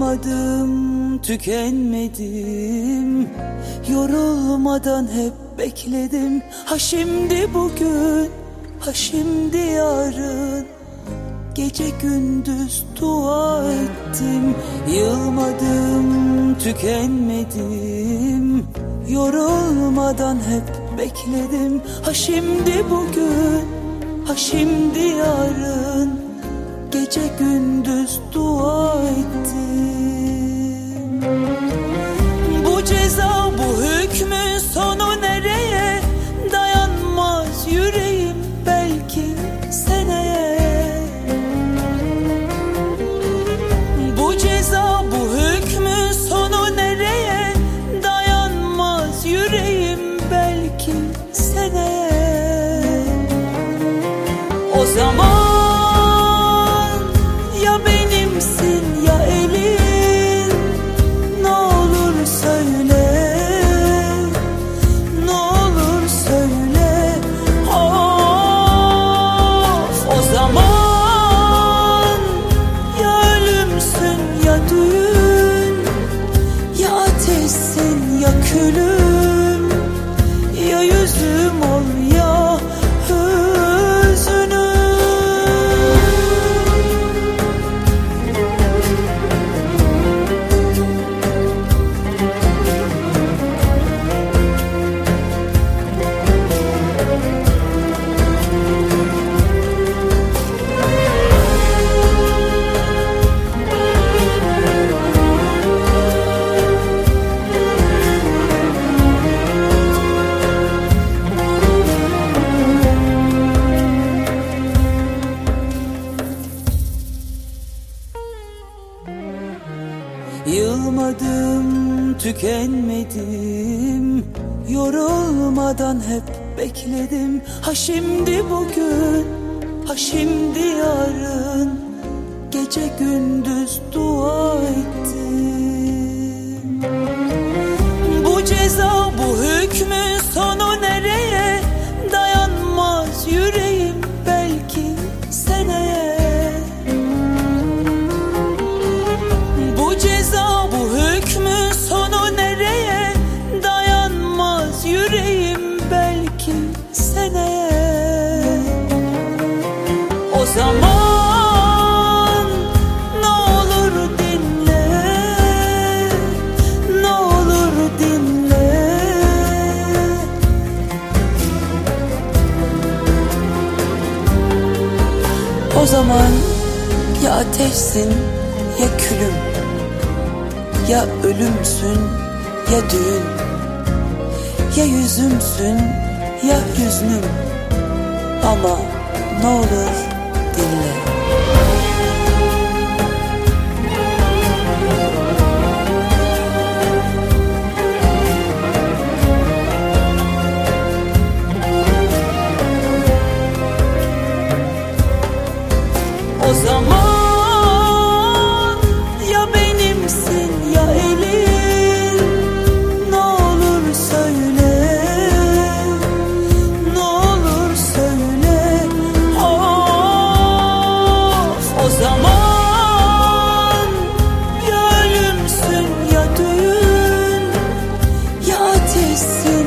Yılmadım, tükenmedim, yorulmadan hep bekledim. Ha şimdi bugün, ha şimdi yarın, gece gündüz dua ettim. Yılmadım, tükenmedim, yorulmadan hep bekledim. Ha şimdi bugün, ha şimdi yarın, gece gündüz dua ettim. Bu ceza, bu hükmün sonu nereye? Dayanmaz yüreğim belki seneye. Bu ceza, bu hükmün sonu nereye? Dayanmaz yüreğim belki seneye. O zaman külüm, ya yüzüm ol ya hüzünüm. Yılmadım, tükenmedim, yorulmadan hep bekledim. Ha şimdi bugün, ha şimdi yarın, gece gündüz dua ettim. Bu ceza, bu hükmün sonu nereye? Dayanmaz yüreğim belki seneye. Bu ceza, bu hükmün sonu nereye? Dayanmaz yüreğim belki seneye. O zaman ne olur dinle, ne olur dinle. O zaman ya ateşsin ya külüm, ya ölümsün ya düğün, ya yüzümsün ya hüznüm. Ama ne olur dinle. O zaman ya ölümsün ya düğün, ya ateşsin